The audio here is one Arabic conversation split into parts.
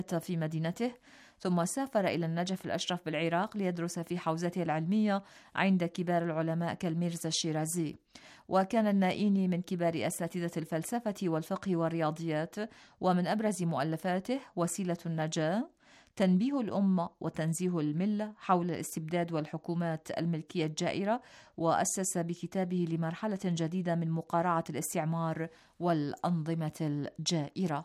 في مدينته، ثم سافر إلى النجف الأشرف بالعراق ليدرس في حوزته العلمية عند كبار العلماء كالميرزا الشيرازي. وكان النائيني من كبار أساتذة الفلسفة والفقه والرياضيات، ومن أبرز مؤلفاته وسيلة النجاة، تنبيه الأمة وتنزيه الملة حول الاستبداد والحكومات الملكية الجائرة، وأسس بكتابه لمرحلة جديدة من مقارعة الاستعمار والأنظمة الجائرة.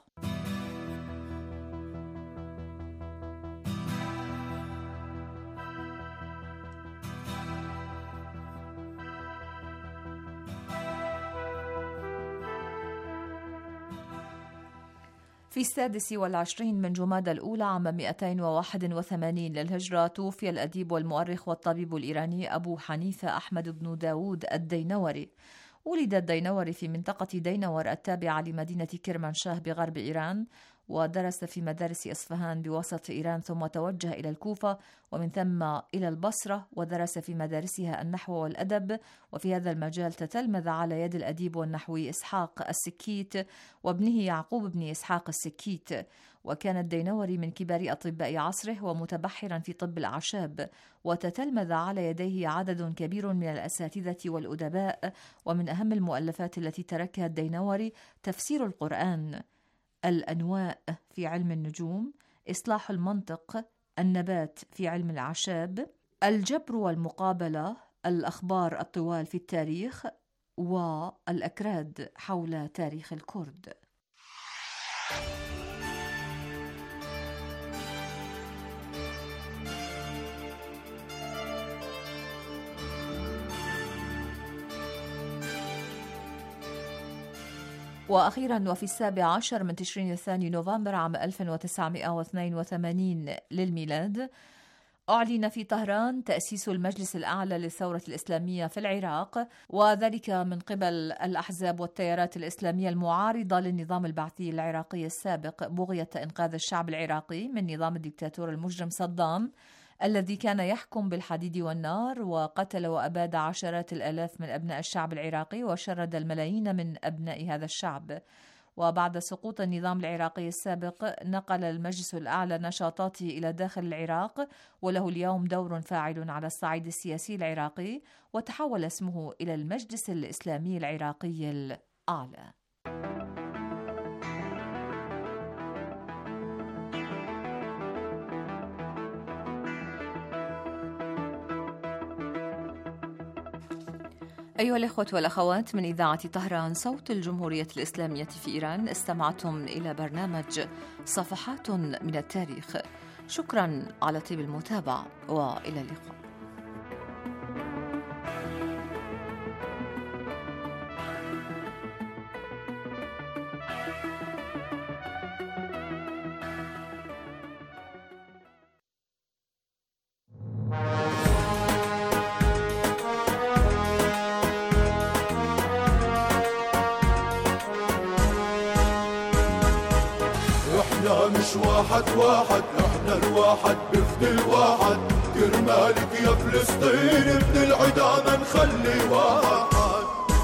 في 26 من جمادى الأولى عام 281 للهجرة توفي الأديب والمؤرخ والطبيب الإيراني أبو حنيفة أحمد بن داود الدينوري. ولد الدينوري في منطقة دينور التابعة لمدينة كرمانشاه بغرب إيران، ودرس في مدارس إصفهان بوسط إيران، ثم توجه إلى الكوفة ومن ثم إلى البصرة، ودرس في مدارسها النحو والأدب. وفي هذا المجال تتلمذ على يد الأديب والنحوي إسحاق السكيت وابنه يعقوب بن إسحاق السكيت. وكان الدينوري من كبار أطباء عصره ومتبحرا في طب الأعشاب، وتتلمذ على يديه عدد كبير من الأساتذة والأدباء. ومن أهم المؤلفات التي تركها الدينوري تفسير القرآن، الأنواء في علم النجوم، إصلاح المنطق، النبات في علم الأعشاب، الجبر والمقابلة، الأخبار الطوال في التاريخ، والأكراد حول تاريخ الكرد. وأخيرا وفي 17 من تشرين الثاني نوفمبر عام 1982 للميلاد أعلن في طهران تأسيس المجلس الأعلى للثورة الإسلامية في العراق، وذلك من قبل الأحزاب والتيارات الإسلامية المعارضة للنظام البعثي العراقي السابق، بغية إنقاذ الشعب العراقي من نظام الدكتاتور المجرم صدام الذي كان يحكم بالحديد والنار، وقتل وأباد عشرات الآلاف من أبناء الشعب العراقي وشرد الملايين من أبناء هذا الشعب. وبعد سقوط النظام العراقي السابق نقل المجلس الأعلى نشاطاته إلى داخل العراق، وله اليوم دور فاعل على الصعيد السياسي العراقي، وتحول اسمه إلى المجلس الإسلامي العراقي الأعلى. أيها الإخوة والأخوات، من إذاعة طهران صوت الجمهورية الإسلامية في إيران، استمعتم إلى برنامج صفحات من التاريخ. شكرا على طيب المتابعة، وإلى اللقاء. مش واحد واحد، احنا الواحد بفدي الواحد، كرمالك يا فلسطين ابن العدا ما نخلي واحد.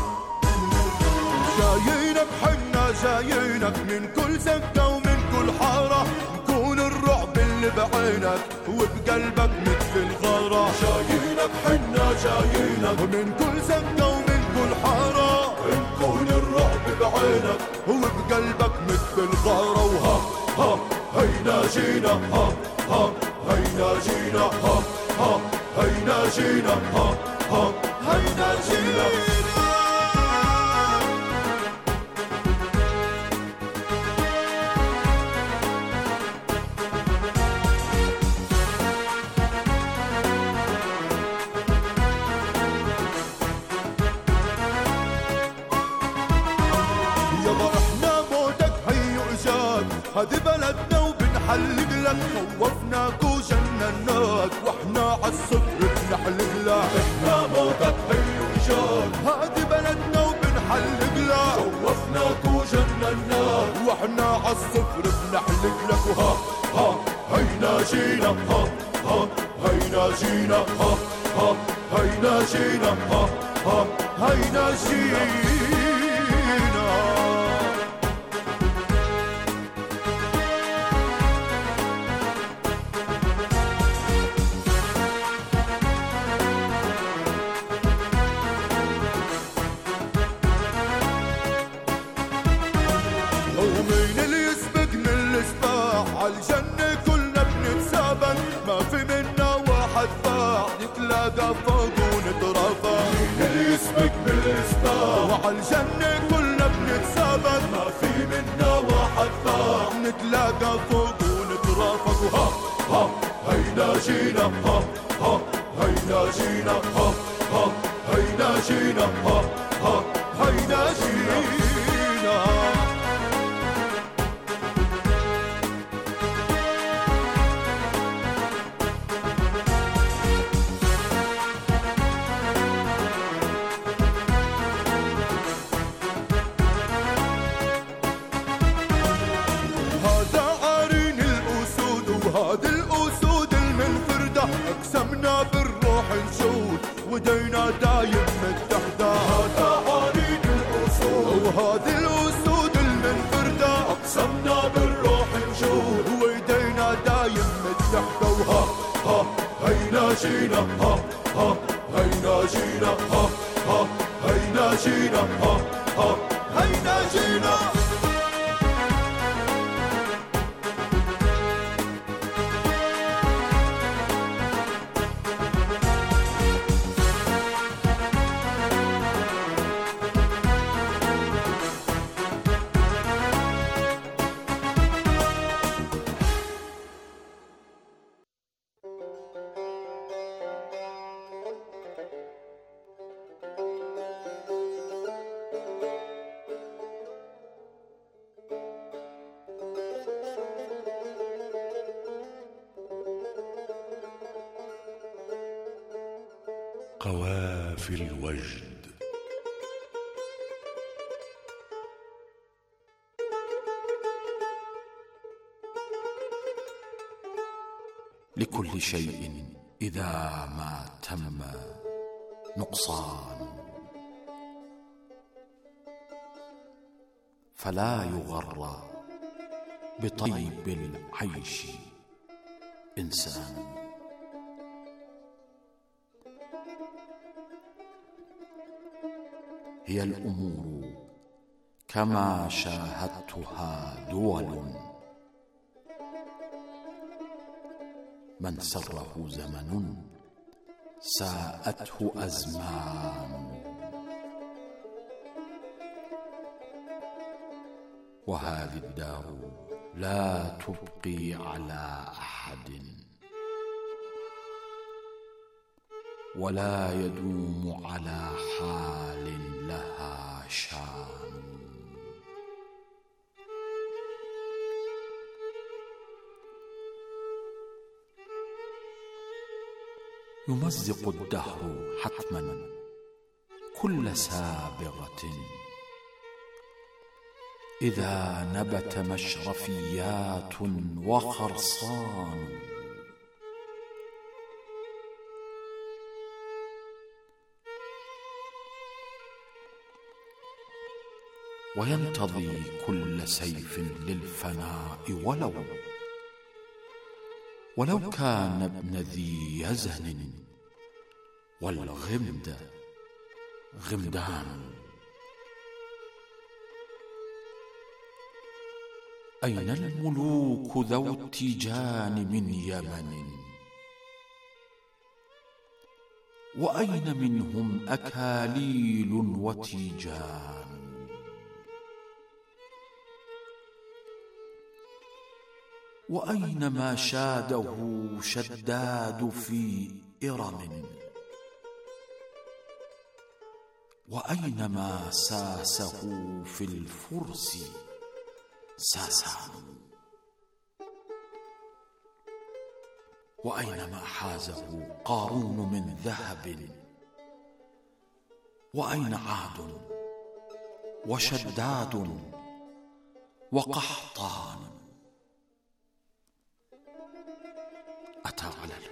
جايينك حنا جايينك من كل سكة ومن كل حارة، نكون الرعب اللي بعينك وبقلبك مثل الغارة. جايينك حنا جايينك من كل سكة ومن كل حارة، نكون الرعب بعينك وبقلبك مثل الغارة. وها ها هينا جينا، ها ها هينا جينا، ها ها هينا جينا، ها ها هينا جينا. يابا احنا موتك هي اجاك، هذي بلدنا وبنحلق لك، خوفناك وجنناك واحنا عالصفر بنحلق لك. احنا موتك هي اجاك، هذي بلدنا وبنحلق لك، خوفناك وجنناك واحنا عالصفر بنحلق لك. وها ها هينا جينا، ها ها هينا جينا، ها ها هينا جينا، ها ها هينا جينا. باع عالجنة كلنا بنتسابق ما في منا واحد باع نتلاقى فوق ونترافع مين اللي يسبق بالإسباع وعالجنة كلنا بنتسابق ما في منا واحد باع نتلاقى فوق ونترافق ها ها هينا جينا ها ها هينا جينا ها ها هينا جينا ها ها هينا جينا هاد الأسود المنفردة أقسمنا بالروح نشود ودينا دايم متحدة هذا عرين الأسود وهاد الأسود المنفردة أقسمنا بالروح نشود ودينا دايم متحدة وها ها هينا جينا ها ها هينا جينا ها ها هينا جينا ها ها هينا جينا قوافي الوجد. لكل شيء إذا ما تم نقصان فلا يغر بطيب العيش إنسان. هي الأمور كما شاهدتها دول من سره زمن ساءته أزمان. وهذه الدار لا تبقي على أحد ولا يدوم على حال لها شان. يمزق الدهر حتما كل سابغة إذا نبت مشرفيات وخرصان. وينتضي كل سيف للفناء ولو كان ابن ذي يزن والغمد غمدان. أين الملوك ذو التيجان من يمن وأين منهم أكاليل وتيجان. وأين ما شاده شداد في إرم وأين ما ساسه في الفرس ساسان. وأين ما حازه قارون من ذهب وأين عاد وشداد وقحطان. أتى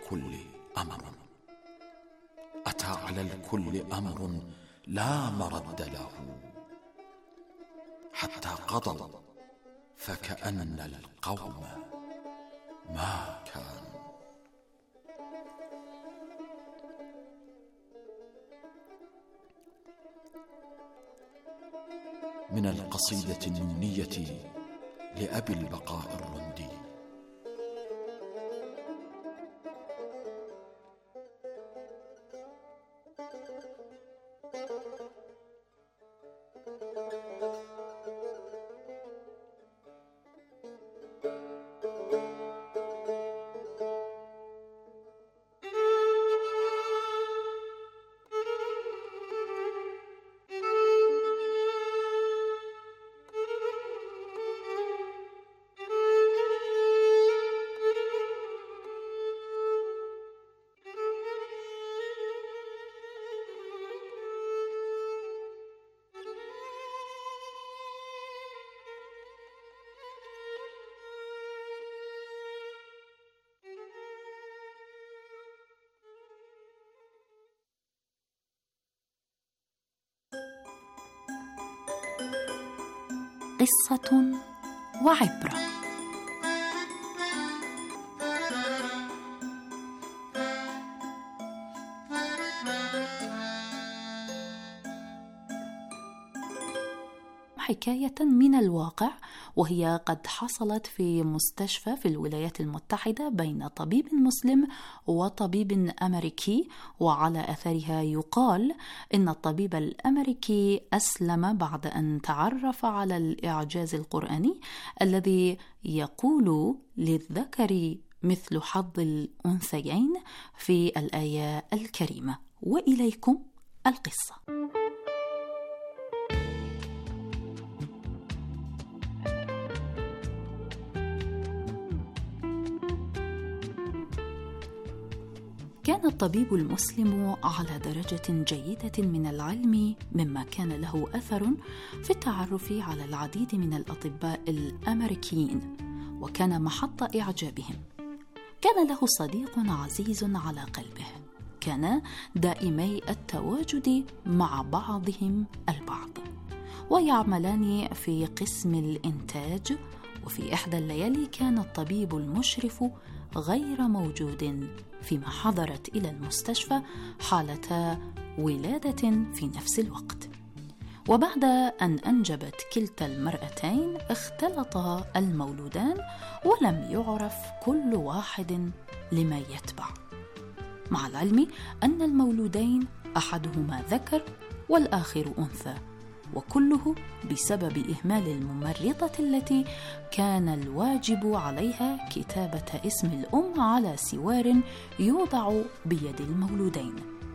على الكل أمر لا مرد له حتى قضوا فكأن القوم ما كانوا. من القصيدة النونية لأبي البقاء الرندي. قصة وعبرة. حكاية من الواقع، وهي قد حصلت في مستشفى في الولايات المتحدة بين طبيب مسلم وطبيب أمريكي، وعلى أثرها يقال إن الطبيب الأمريكي أسلم بعد أن تعرف على الإعجاز القرآني الذي يقول للذكر مثل حظ الأنثيين في الآية الكريمة. وإليكم القصة. كان الطبيب المسلم على درجة جيدة من العلم، مما كان له أثر في التعرف على العديد من الأطباء الأمريكيين، وكان محط إعجابهم. كان له صديق عزيز على قلبه، كان دائمي التواجد مع بعضهم البعض، ويعملان في قسم الإنتاج. وفي إحدى الليالي كان الطبيب المشرف غير موجود، فيما حضرت إلى المستشفى حالة ولادة في نفس الوقت. وبعد أن أنجبت كلتا المرأتين اختلط المولودان، ولم يعرف كل واحد لما يتبع، مع العلم أن المولودين أحدهما ذكر والآخر أنثى، وكله بسبب إهمال الممرضة التي كان الواجب عليها كتابة اسم الأم على سوار يوضع بيد المولودين.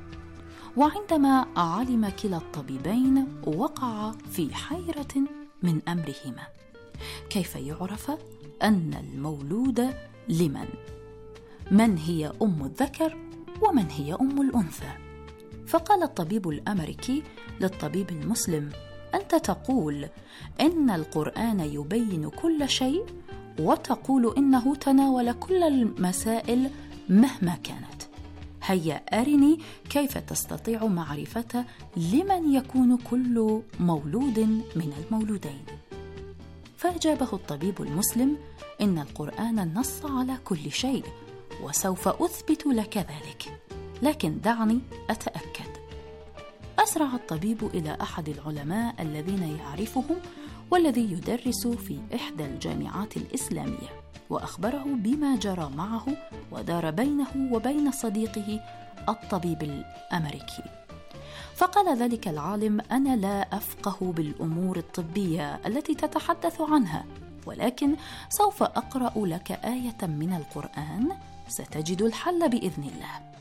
وعندما علم كلا الطبيبين وقع في حيرة من أمرهما، كيف يعرف أن المولود لمن؟ من هي أم الذكر ومن هي أم الأنثى؟ فقال الطبيب الأمريكي للطبيب المسلم: أنت تقول إن القرآن يبين كل شيء، وتقول إنه تناول كل المسائل مهما كانت. هيا أرني كيف تستطيع معرفة لمن يكون كل مولود من المولودين. فأجابه الطبيب المسلم: إن القرآن نص على كل شيء، وسوف أثبت لك ذلك، لكن دعني أتأكد. أسرع الطبيب إلى أحد العلماء الذين يعرفهم والذي يدرس في إحدى الجامعات الإسلامية، وأخبره بما جرى معه ودار بينه وبين صديقه الطبيب الأمريكي. فقال ذلك العالم: أنا لا أفقه بالأمور الطبية التي تتحدث عنها، ولكن سوف أقرأ لك آية من القرآن ستجد الحل بإذن الله.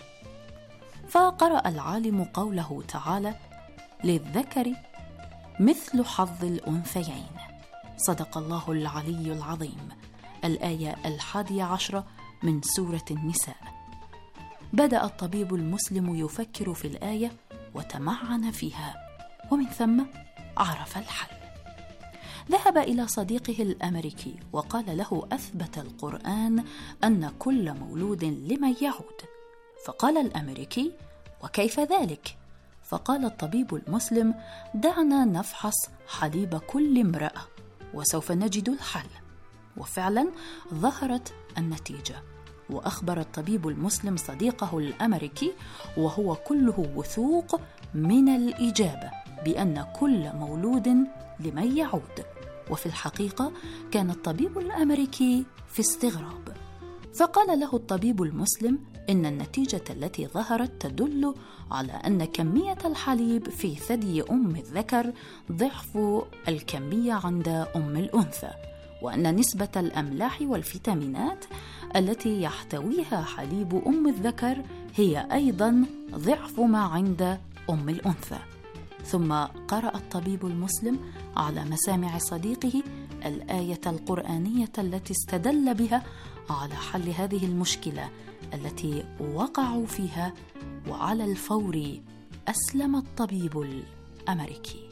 فقرأ العالم قوله تعالى: للذكر مثل حظ الأنثيين. صدق الله العلي العظيم. الآية 11 من سورة النساء. بدأ الطبيب المسلم يفكر في الآية وتمعن فيها، ومن ثم عرف الحل. ذهب إلى صديقه الأمريكي وقال له: أثبت القرآن أن كل مولود لمن يعود. فقال الأمريكي: وكيف ذلك؟ فقال الطبيب المسلم: دعنا نفحص حليب كل امرأة وسوف نجد الحل. وفعلا ظهرت النتيجة، وأخبر الطبيب المسلم صديقه الأمريكي وهو كله وثوق من الإجابة بأن كل مولود لمن يعود. وفي الحقيقة كان الطبيب الأمريكي في استغراب، فقال له الطبيب المسلم: إن النتيجة التي ظهرت تدل على أن كمية الحليب في ثدي أم الذكر ضعف الكمية عند أم الأنثى، وأن نسبة الأملاح والفيتامينات التي يحتويها حليب أم الذكر هي أيضا ضعف ما عند أم الأنثى. ثم قرأ الطبيب المسلم على مسامع صديقه الآية القرآنية التي استدل بها على حل هذه المشكلة التي وقعوا فيها، وعلى الفور أسلم الطبيب الأمريكي.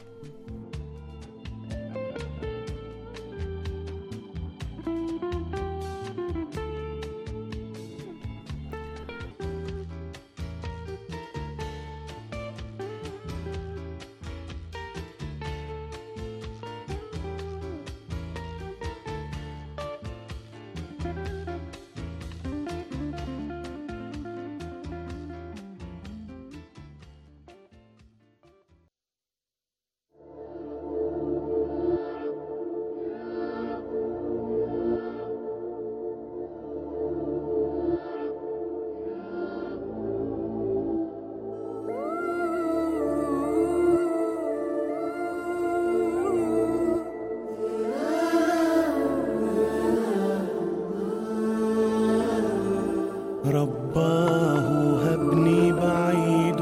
رباه هبني بعيد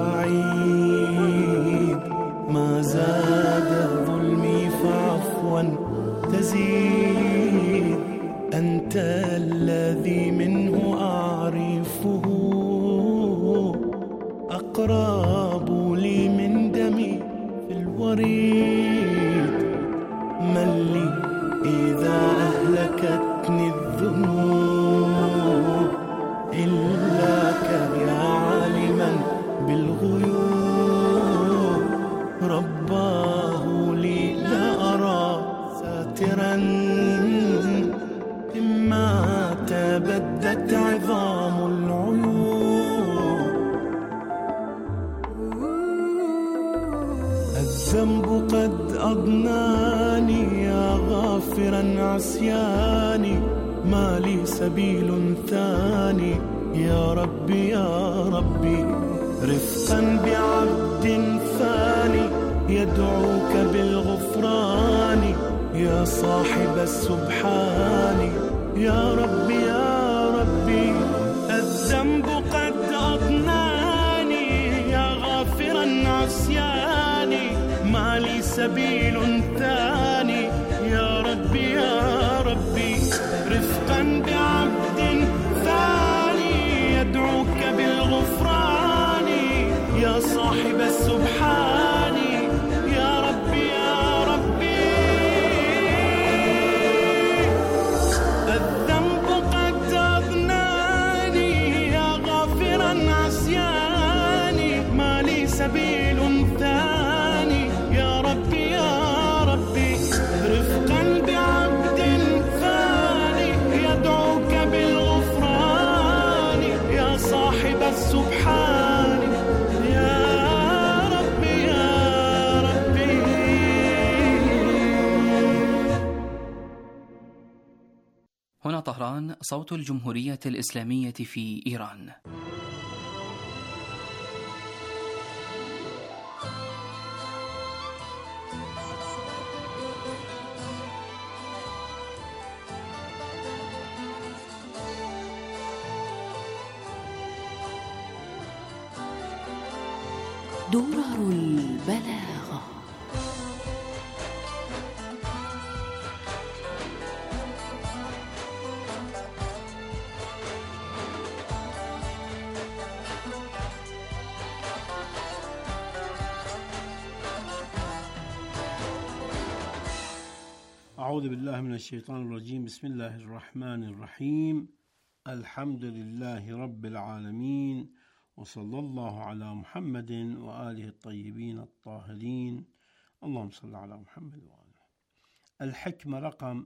بعيد، ما زاد ظلمي فعفوا تزيد، أنت الذي منه أعرفه أقرب لي من دمي في الوريد. من لي إذا أهلكتني الذنوب إلاك يا عالما بالغيوب. رباه لي لا أرى ساترا إما تبدت عظام العيوب. الذنب قد أضناني يا غافرا عصياني، ما لي سبيل ثاني يا ربي يا ربي. رفقا بعبد فاني يدعوك بالغفران، يا صاحب السبحان يا ربي يا ربي. الذنب قد أضناني يا غافرا عصياني، ما لي سبيل ثاني يا ربي يا ربي. رفقا بعبد ثاني يدعوك بالغفران، يا صاحب السبحان يا ربي يا ربي. الذنب قد أضناني يا غافرا عصياني، ما لي سبيل ثاني يا ربي يا ربي. رفقا بعبد ثاني يدعوك بالغفران، يا صاحب السبحان يا ربي يا ربي. هنا طهران، صوت الجمهورية الإسلامية في إيران. درر البلاغة. أعوذ بالله من الشيطان الرجيم. بسم الله الرحمن الرحيم. الحمد لله رب العالمين، وصلى الله على محمد وآله الطيبين الطاهرين. اللهم صل على محمد وآله. الحكمة رقم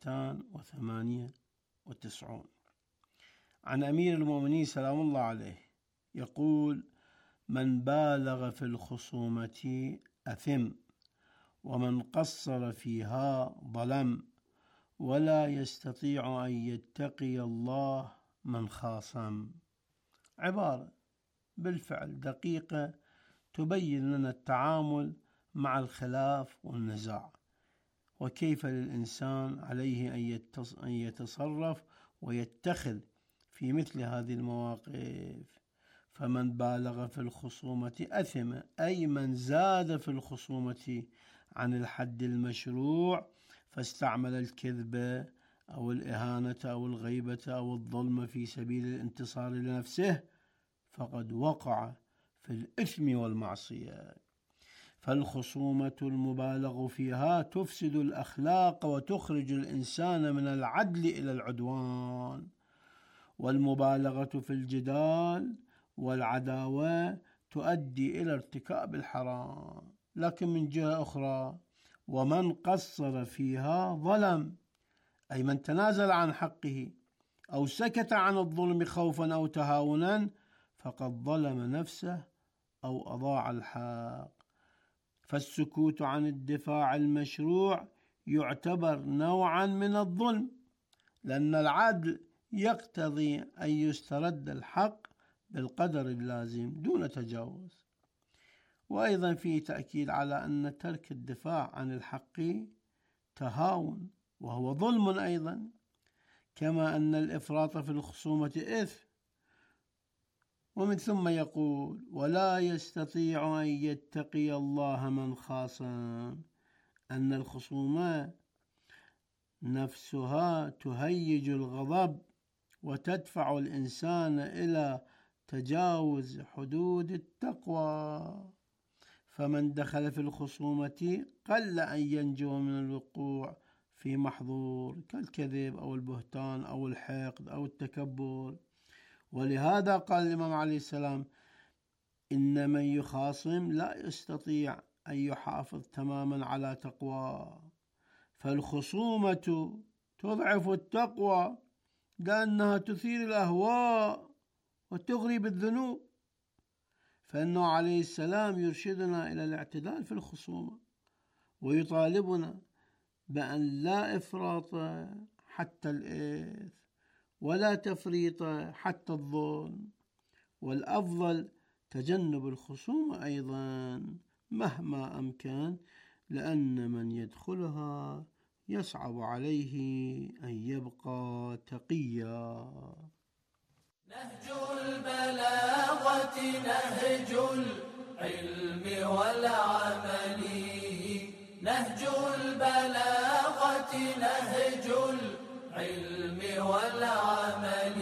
298 عن أمير المؤمنين سلام الله عليه يقول: من بالغ في الخصومة أثم، ومن قصر فيها ظلم، ولا يستطيع أن يتقي الله من خاصم. عبارة بالفعل دقيقة تبين لنا التعامل مع الخلاف والنزاع، وكيف للإنسان عليه أن يتصرف ويتخذ في مثل هذه المواقف. فمن بالغ في الخصومة أثم، أي من زاد في الخصومة عن الحد المشروع، فاستعمل الكذبة أو الإهانة أو الغيبة أو الظلم في سبيل الانتصار لنفسه، فقد وقع في الإثم والمعصية. فالخصومة المبالغ فيها تفسد الأخلاق وتخرج الإنسان من العدل إلى العدوان. والمبالغة في الجدال والعداوة تؤدي إلى ارتكاب الحرام. لكن من جهة أخرى، ومن قصر فيها ظلم، أي من تنازل عن حقه أو سكت عن الظلم خوفا أو تهاونا، فقد ظلم نفسه أو أضاع الحق. فالسكوت عن الدفاع المشروع يعتبر نوعا من الظلم، لأن العدل يقتضي أن يسترد الحق بالقدر اللازم دون تجاوز. وأيضا فيه تأكيد على أن ترك الدفاع عن الحق تهاون وهو ظلم أيضا، كما أن الإفراط في الخصومة إثم ومن ثم يقول: ولا يستطيع أن يتقي الله من خاصم، أن الخصومة نفسها تهيج الغضب وتدفع الإنسان إلى تجاوز حدود التقوى، فمن دخل في الخصومة قل أن ينجو من الوقوع في محظور كالكذب أو البهتان أو الحقد أو التكبر. ولهذا قال الإمام عليه السلام: إن من يخاصم لا يستطيع أن يحافظ تماما على تقوى، فالخصومة تضعف التقوى لأنها تثير الأهواء وتغري بالذنوب. فإنه عليه السلام يرشدنا إلى الاعتدال في الخصومة، ويطالبنا بأن لا إفراط حتى الإثم ولا تفريط حتى الظلم، والأفضل تجنب الخصومة أيضا مهما أمكن، لأن من يدخلها يصعب عليه أن يبقى تقيا. نهج البلاغة نهج العلم والعمل، نهج البلاغة نهج العلم والعمل،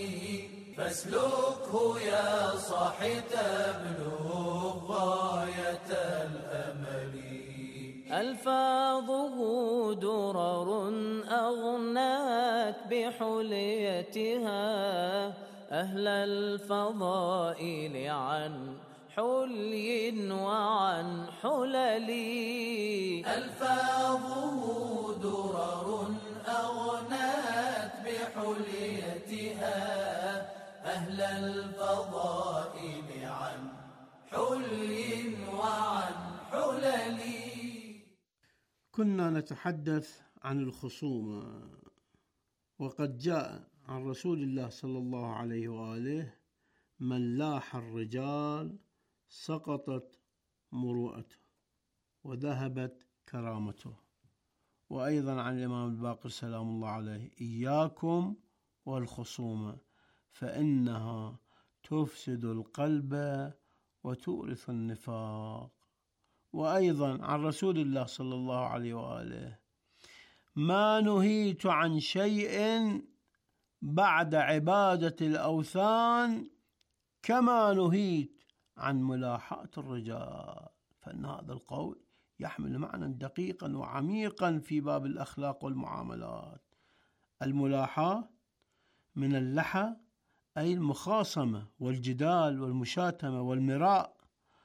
فاسلكه يا صاحي تبلغ غاية الأمل. ألفاظه درر أغنات بحليتها أهل الفضائل عن حلي وعن حلل. ألفاظه درر أغنات بحليتها أهل الفضائل عن حلي وعن حلل. كنا نتحدث عن الخصومة، وقد جاء عن رسول الله صلى الله عليه وآله: من لاح الرجال سقطت مروءته وذهبت كرامته. وأيضا عن الإمام الباقر سلام الله عليه: إياكم والخصومة فإنها تفسد القلب وتورث النفاق. وأيضا عن رسول الله صلى الله عليه وآله: ما نهيت عن شيء بعد عبادة الأوثان كما نهيت عن ملاحاة الرجال. فإن هذا القول يحمل معنى دقيقا وعميقا في باب الأخلاق والمعاملات. الملاحاة من اللحى أي المخاصمة والجدال والمشاتمة والمراء،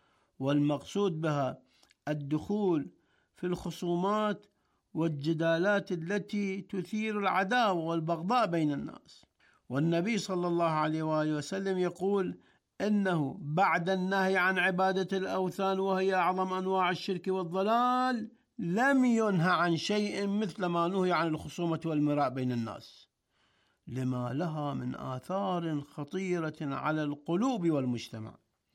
والمقصود بها الدخول في الخصومات والجدالات التي تثير العداوة والبغضاء بين الناس. والنبي صلى الله عليه وآله وسلم يقول إنه بعد النهي عن عبادة الأوثان وهي أعظم أنواع الشرك والضلال لم ينهى عن شيء مثل ما نهي عن الخصومة والمراء بين الناس، لما لها من آثار خطيرة على القلوب والمجتمع.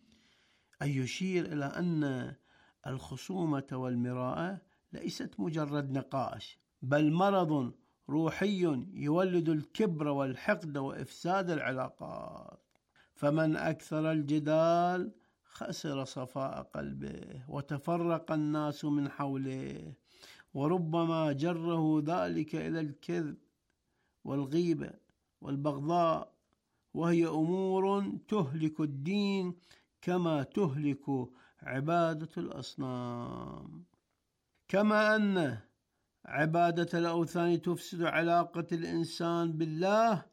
أي يشير إلى أن الخصومة والمراء ليست مجرد نقاش، بل مرض روحي يولد الكبر والحقد وإفساد العلاقات. فمن أكثر الجدال خسر صفاء قلبه وتفرق الناس من حوله، وربما جره ذلك إلى الكذب والغيبة والبغضاء، وهي أمور تهلك الدين كما تهلك عبادة الأصنام. كما أن عبادة الأوثان تفسد علاقة الإنسان بالله،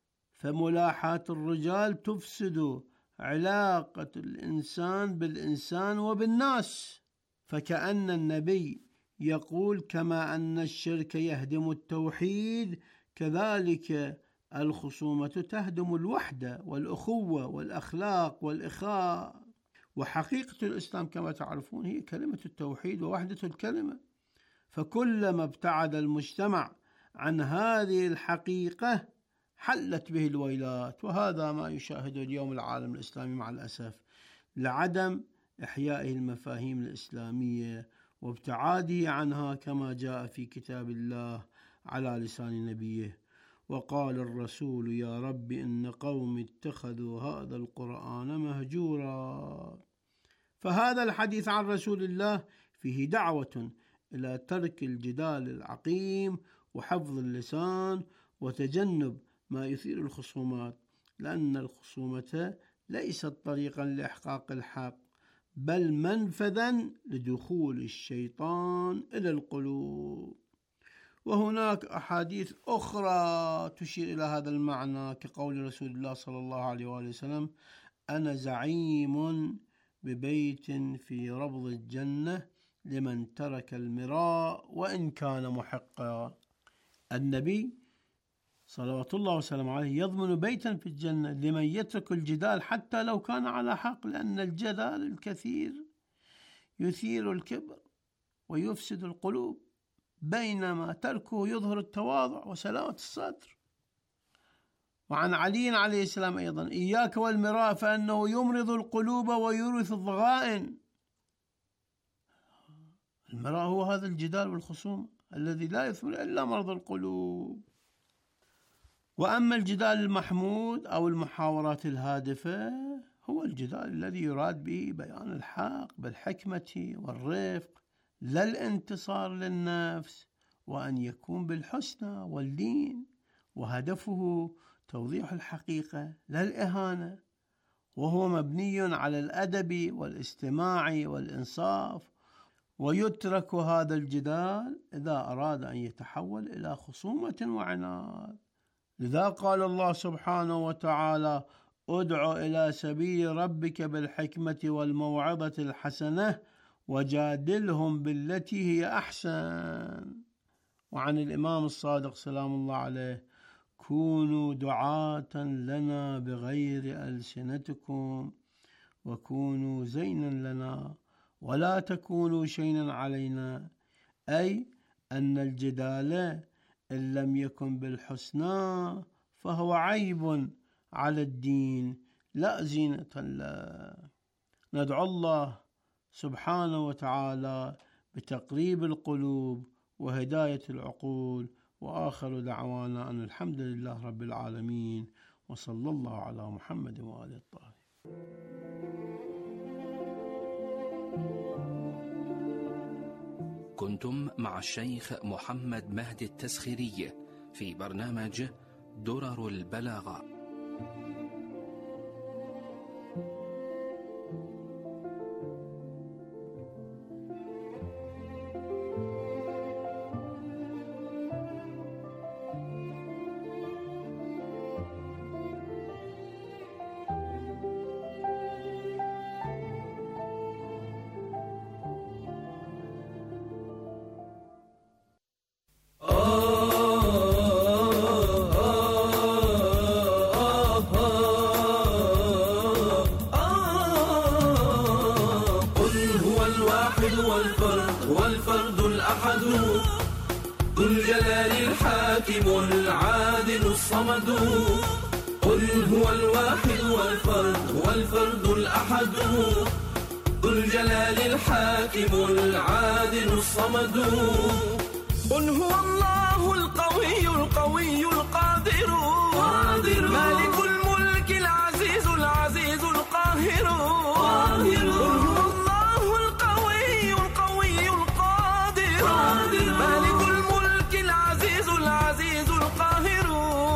فملاحاة الرجال تفسد علاقة الإنسان بالإنسان وبالناس. فكأن النبي يقول: كما أن الشرك يهدم التوحيد كذلك الخصومة تهدم الوحدة والأخوة والأخلاق والإخاء. وحقيقة الإسلام كما تعرفون هي كلمة التوحيد ووحدة الكلمة، فكلما ابتعد المجتمع عن هذه الحقيقة حلت به الويلات. وهذا ما يشاهده اليوم العالم الإسلامي مع الأسف، لعدم إحيائه المفاهيم الإسلامية وابتعاده عنها كما جاء في كتاب الله على لسان نبيه. وقال الرسول يا رب إن قوم اتخذوا هذا القرآن مهجورا. فهذا الحديث عن رسول الله فيه دعوة إلى ترك الجدال العقيم وحفظ اللسان وتجنب ما يثير الخصومات، لأن الخصومة ليست طريقا لإحقاق الحق بل منفذا لدخول الشيطان إلى القلوب. وهناك أحاديث أخرى تشير إلى هذا المعنى كقول رسول الله صلى الله عليه وآله وسلم أنا زعيم ببيت في ربض الجنة لمن ترك المراء وإن كان محقا. النبي صلوات الله وسلم عليه يضمن بيتا في الجنة لمن يترك الجدال حتى لو كان على حق، لأن الجدال الكثير يثير الكبر ويفسد القلوب، بينما تركه يظهر التواضع وسلامة الصدر. وعن علي عليه السلام أيضا إياك والمراء فإنه يمرض القلوب ويورث الضغائن. المراء هو هذا الجدال والخصوم الذي لا يثمر إلا مرض القلوب. وأما الجدال المحمود أو المحاورات الهادفة هو الجدال الذي يراد به بيان الحق بالحكمة والرفق لا الانتصار للنفس، وأن يكون بالحسنى والدين، وهدفه توضيح الحقيقة لا الإهانة، وهو مبني على الأدب والاستماع والإنصاف. ويترك هذا الجدال إذا أراد أن يتحول إلى خصومة وعناد. لذا قال الله سبحانه وتعالى ادع إلى سبيل ربك بالحكمة والموعظة الحسنة وجادلهم بالتي هي أحسن. وعن الإمام الصادق سلام الله عليه كونوا دعاة لنا بغير ألسنتكم وكونوا زينا لنا ولا تكونوا شينا علينا، أي أن الجدال إن لم يكن بالحسنى فهو عيب على الدين لا زينة له. ندعو الله سبحانه وتعالى بتقريب القلوب وهداية العقول، وآخر دعوانا أن الحمد لله رب العالمين، وصلى الله على محمد وآله الطاهرين. كنتم مع الشيخ محمد مهدي التسخيري في برنامج درر البلاغة. والفرد الأحد ذو الجلال الحاكم العادل الصمد. قل هو الواحد والفرد الأحد ذو الجلال الحاكم العادل الصمد. قل هو الله القوي القادر مالك الملك العزيز القاهر. قل هو الله القوي القادر مالك الملك العزيز القاهر.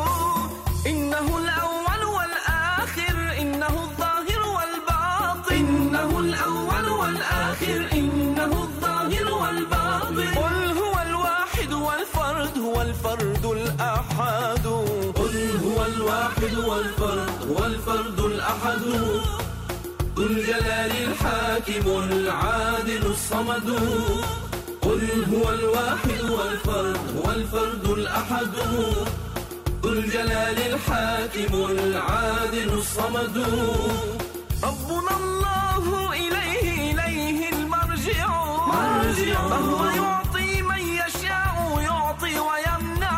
إنه الأول والآخر إنه الظاهر والباطن إنه الأول والآخر إنه الظاهر والباطن. قل هو الواحد والفرد الأحد. قل هو الواحد والفرد الأحد ذو الجلال الحاكم العادل الصمد. قل هو الواحد والفرد الأحد ذو الجلال الحاكم العادل الصمد. ربنا الله إليه المرجع فهو يعطي من يشاء يعطي ويمنع.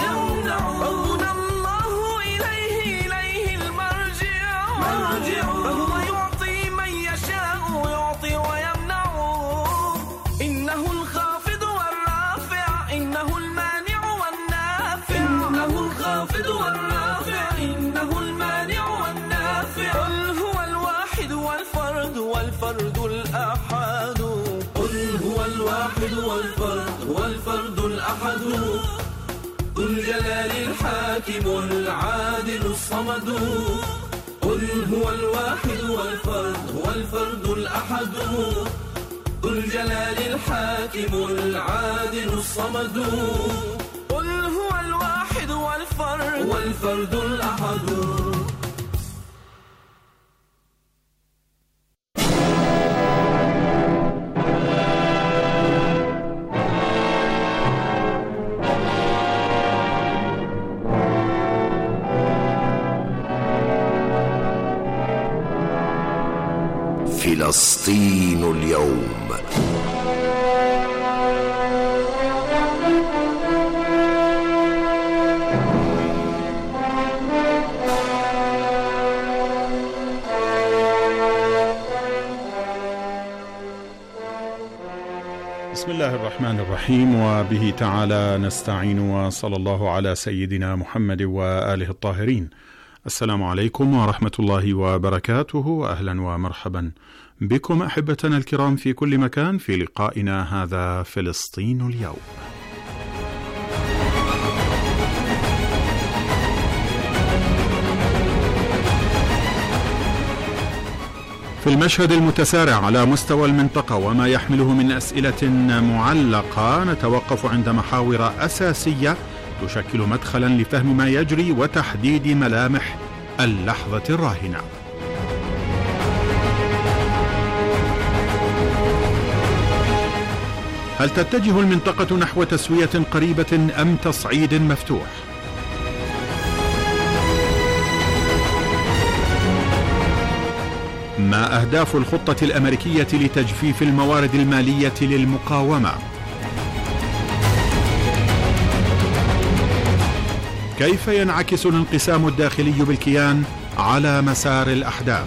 ربنا الله إليه المرجع فهو يعطي من يشاء يعطي ويمنع. إنه الخافض والرافع إنه المانع والنافع إنه الخافض الصمد قل هو الواحد والفرد الأحد ذو الجلال الحاكم العادل الصمد قل هو الواحد والفرد الأحد. فلسطين اليوم. بسم الله الرحمن الرحيم، وبه تعالى نستعين، وصلى الله على سيدنا محمد وآله الطاهرين. السلام عليكم ورحمة الله وبركاته، أهلا ومرحبا بكم أحبتنا الكرام في كل مكان في لقائنا هذا فلسطين اليوم. في المشهد المتسارع على مستوى المنطقة وما يحمله من أسئلة معلقة، نتوقف عند محاور أساسية تشكل مدخلا لفهم ما يجري وتحديد ملامح اللحظة الراهنة. هل تتجه المنطقة نحو تسوية قريبة أم تصعيد مفتوح؟ ما أهداف الخطة الأمريكية لتجفيف الموارد المالية للمقاومة؟ كيف ينعكس الانقسام الداخلي بالكيان على مسار الأحداث؟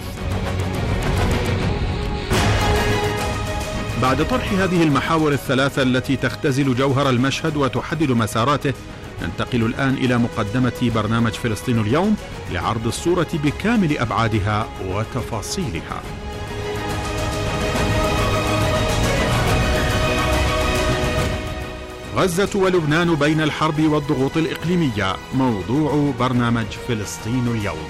بعد طرح هذه المحاور الثلاثة التي تختزل جوهر المشهد وتحدد مساراته، ننتقل الآن إلى مقدمة برنامج فلسطين اليوم لعرض الصورة بكامل أبعادها وتفاصيلها. غزة ولبنان بين الحرب والضغوط الإقليمية، موضوع برنامج فلسطين اليوم.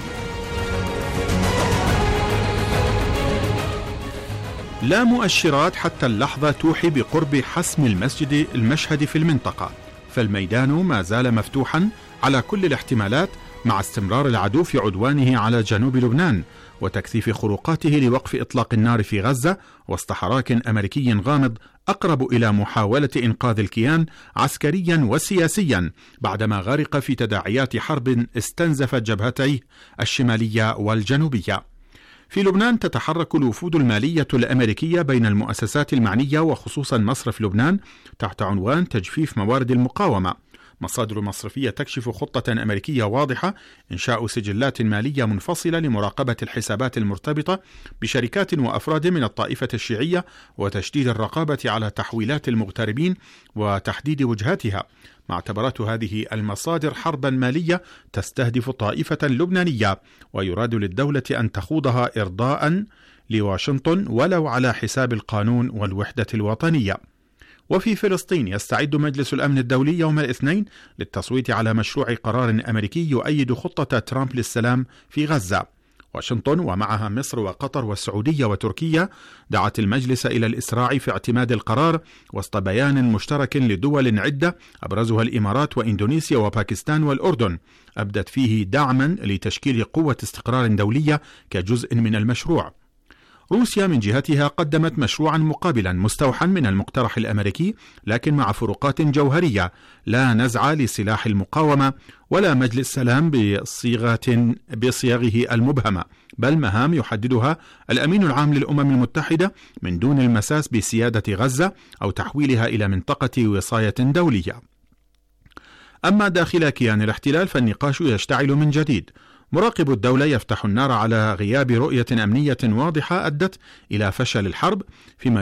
لا مؤشرات حتى اللحظة توحي بقرب حسم المشهد في المنطقة، فالميدان ما زال مفتوحا على كل الاحتمالات مع استمرار العدو في عدوانه على جنوب لبنان وتكثيف خروقاته لوقف إطلاق النار في غزة وسط حراك أمريكي غامض أقرب إلى محاولة إنقاذ الكيان عسكريا وسياسيا بعدما غرق في تداعيات حرب استنزفت جبهتيه الشمالية والجنوبية. في لبنان تتحرك الوفود المالية الأمريكية بين المؤسسات المعنية وخصوصا مصرف لبنان تحت عنوان تجفيف موارد المقاومة. مصادر مصرفية تكشف خطة أمريكية واضحة: إنشاء سجلات مالية منفصلة لمراقبة الحسابات المرتبطة بشركات وأفراد من الطائفة الشيعية وتشديد الرقابة على تحويلات المغتربين وتحديد وجهاتها. معتبرات هذه المصادر حربا مالية تستهدف طائفة لبنانية ويراد للدولة أن تخوضها إرضاء لواشنطن ولو على حساب القانون والوحدة الوطنية. وفي فلسطين يستعد مجلس الأمن الدولي يوم الاثنين للتصويت على مشروع قرار أمريكي يؤيد خطة ترامب للسلام في غزة. واشنطن ومعها مصر وقطر والسعودية وتركيا دعت المجلس إلى الإسراع في اعتماد القرار وسط بيان مشترك لدول عدة أبرزها الإمارات وإندونيسيا وباكستان والأردن أبدت فيه دعما لتشكيل قوة استقرار دولية كجزء من المشروع. روسيا من جهتها قدمت مشروعا مقابلا مستوحى من المقترح الأمريكي لكن مع فروقات جوهرية: لا نزع لسلاح المقاومة ولا مجلس سلام بصياغه المبهمة، بل مهام يحددها الأمين العام للأمم المتحدة من دون المساس بسيادة غزة أو تحويلها إلى منطقة وصاية دولية. أما داخل كيان الاحتلال فالنقاش يشتعل من جديد. مراقب الدولة يفتح النار على غياب رؤية أمنية واضحة أدت إلى فشل الحرب فيما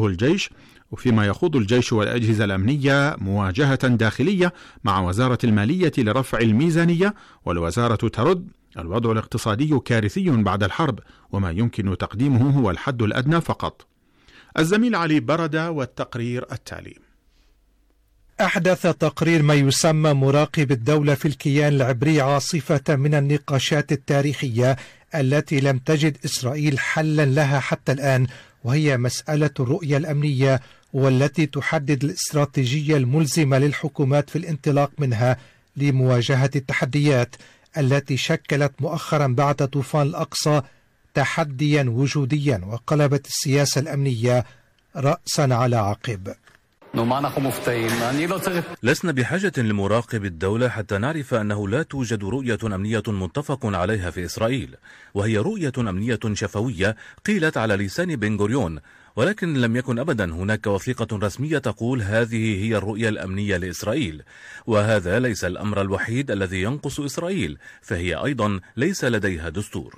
يخوض الجيش والأجهزة الأمنية مواجهة داخلية مع وزارة المالية لرفع الميزانية، والوزارة ترد: الوضع الاقتصادي كارثي بعد الحرب وما يمكن تقديمه هو الحد الأدنى فقط. الزميل علي بردة والتقرير التالي. أحدث تقرير ما يسمى مراقب الدولة في الكيان العبري عاصفة من النقاشات التاريخية التي لم تجد إسرائيل حلا لها حتى الآن، وهي مسألة الرؤية الأمنية والتي تحدد الاستراتيجية الملزمة للحكومات في الانطلاق منها لمواجهة التحديات التي شكلت مؤخرا بعد طوفان الأقصى تحديا وجوديا وقلبت السياسة الأمنية رأسا على عقب. لسنا بحاجة لمراقب الدولة حتى نعرف أنه لا توجد رؤية أمنية متفق عليها في إسرائيل، وهي رؤية أمنية شفوية قيلت على لسان بن غوريون، ولكن لم يكن أبدا هناك وثيقة رسمية تقول هذه هي الرؤية الأمنية لإسرائيل. وهذا ليس الأمر الوحيد الذي ينقص إسرائيل، فهي أيضا ليس لديها دستور.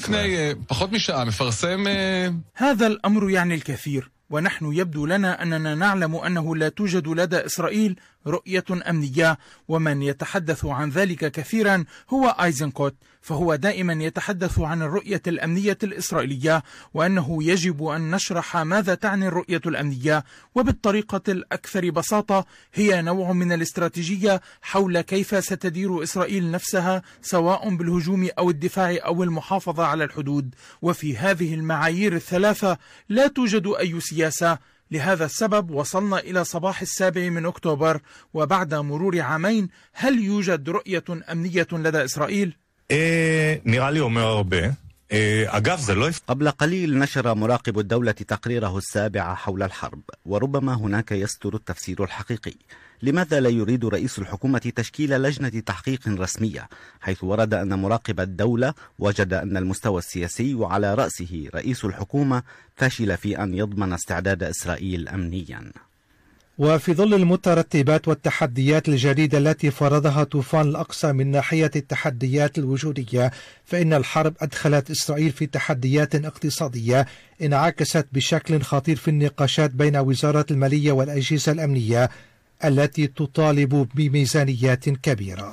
هذا الأمر يعني الكثير، ونحن يبدو لنا أننا نعلم أنه لا توجد لدى إسرائيل رؤية أمنية، ومن يتحدث عن ذلك كثيرا هو أيزنكوت، فهو دائما يتحدث عن الرؤية الأمنية الإسرائيلية، وأنه يجب أن نشرح ماذا تعني الرؤية الأمنية، وبالطريقة الأكثر بساطة هي نوع من الاستراتيجية حول كيف ستدير إسرائيل نفسها سواء بالهجوم أو الدفاع أو المحافظة على الحدود. وفي هذه المعايير الثلاثة لا توجد أي سياسة. لهذا السبب وصلنا إلى صباح 7 أكتوبر، وبعد مرور عامين هل يوجد رؤية أمنية لدى إسرائيل؟ قبل قليل نشر مراقب الدولة تقريره السابع حول الحرب، وربما هناك يستر التفسير الحقيقي. لماذا لا يريد رئيس الحكومة تشكيل لجنة تحقيق رسمية، حيث ورد أن مراقب الدولة وجد أن المستوى السياسي وعلى رأسه رئيس الحكومة فشل في أن يضمن استعداد إسرائيل أمنيا؟ وفي ظل المترتبات والتحديات الجديدة التي فرضها طوفان الأقصى من ناحية التحديات الوجودية، فإن الحرب أدخلت إسرائيل في تحديات اقتصادية انعكست بشكل خطير في النقاشات بين وزارة المالية والأجهزة الأمنية التي تطالب بميزانيات كبيرة.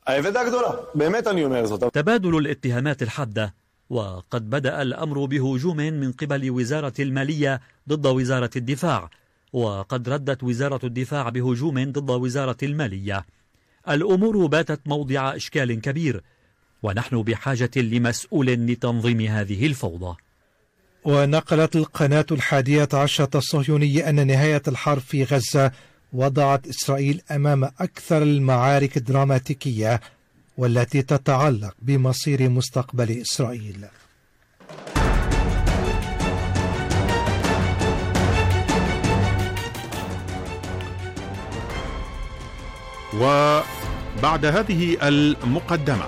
تبادل الاتهامات الحادة، وقد بدأ الأمر بهجوم من قبل وزارة المالية ضد وزارة الدفاع، وقد ردت وزارة الدفاع بهجوم ضد وزارة المالية. الأمور باتت موضع إشكال كبير، ونحن بحاجة لمسؤول لتنظيم هذه الفوضى. ونقلت القناة 11 الصهيونية أن نهاية الحرب في غزة وضعت إسرائيل أمام أكثر المعارك الدراماتيكية والتي تتعلق بمصير مستقبل إسرائيل. وبعد هذه المقدمة،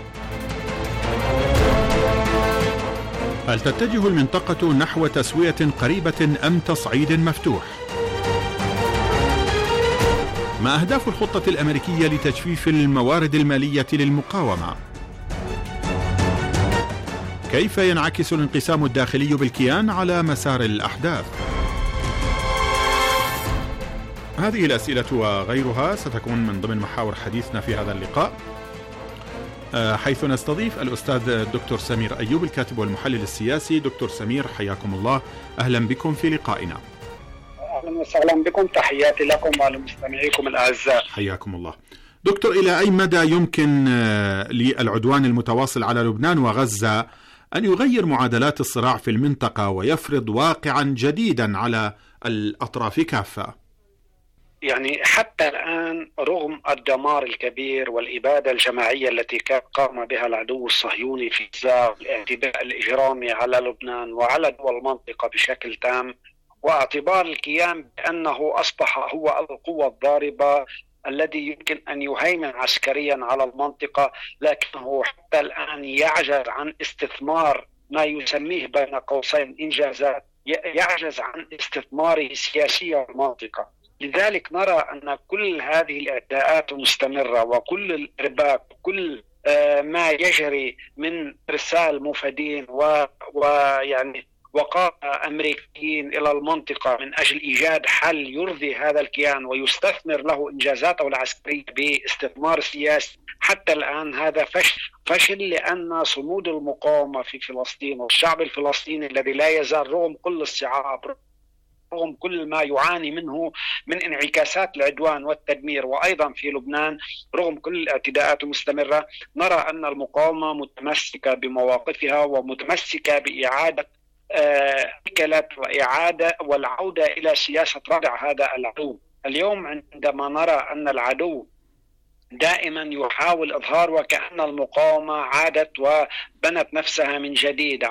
هل تتجه المنطقة نحو تسوية قريبة أم تصعيد مفتوح؟ ما أهداف الخطة الأمريكية لتجفيف الموارد المالية للمقاومة؟ كيف ينعكس الانقسام الداخلي بالكيان على مسار الأحداث؟ هذه الأسئلة وغيرها ستكون من ضمن محاور حديثنا في هذا اللقاء، حيث نستضيف الأستاذ الدكتور سمير أيوب الكاتب والمحلل السياسي. دكتور سمير، حياكم الله، أهلا بكم في لقائنا. أهلا وسهلا بكم، تحياتي لكم ولمستمعيكم الأعزاء. حياكم الله. دكتور، إلى أي مدى يمكن للعدوان المتواصل على لبنان وغزة أن يغير معادلات الصراع في المنطقة ويفرض واقعا جديدا على الأطراف كافة؟ يعني حتى الآن رغم الدمار الكبير والإبادة الجماعية التي قام بها العدو الصهيوني في غزة، الاعتداء الإجرامي على لبنان وعلى دول المنطقة بشكل تام، واعتبار الكيان بأنه أصبح هو القوة الضاربة الذي يمكن أن يهيمن عسكريا على المنطقة، لكنه حتى الآن يعجز عن استثمار ما يسميه بين قوسين إنجازات، يعجز عن استثماره سياسيا المنطقة. لذلك نرى أن كل هذه الإعداءات المستمرة وكل الإرباك وكل ما يجري من إرسال مفادين ويعني وقائع أمريكيين إلى المنطقة من أجل إيجاد حل يرضي هذا الكيان ويستثمر له إنجازاته العسكرية باستثمار سياسي، حتى الآن هذا فشل لأن صمود المقاومة في فلسطين والشعب الفلسطيني الذي لا يزال رغم كل الصعاب رغم كل ما يعاني منه من انعكاسات العدوان والتدمير، وأيضا في لبنان رغم كل الاعتداءات المستمرة نرى أن المقاومة متمسكة بمواقفها ومتمسكة بإعادة وإعادة والعودة إلى سياسة ردع هذا العدو. اليوم عندما نرى أن العدو دائما يحاول إظهار وكأن المقاومة عادت وبنت نفسها من جديد،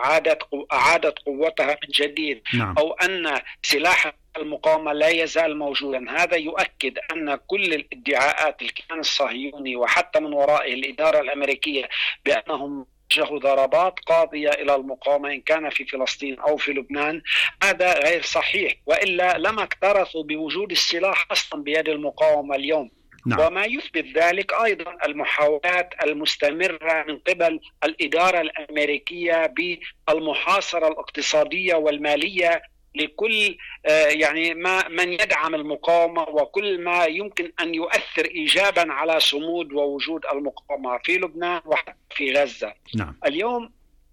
أعادت قوتها من جديد، أو أن سلاح المقاومة لا يزال موجودا. هذا يؤكد أن كل الادعاءات الكيان الصهيوني وحتى من ورائه الإدارة الأمريكية بأنهم وجهوا ضربات قاضية إلى المقاومة إن كان في فلسطين أو في لبنان، هذا غير صحيح، وإلا لما اكترثوا بوجود السلاح أصلا بيد المقاومة اليوم. وما يثبت ذلك أيضا المحاولات المستمرة من قبل الإدارة الأمريكية بالمحاصرة الاقتصادية والمالية لكل يعني من يدعم المقاومة وكل ما يمكن أن يؤثر إيجابا على صمود ووجود المقاومة في لبنان وحتى في غزة. اليوم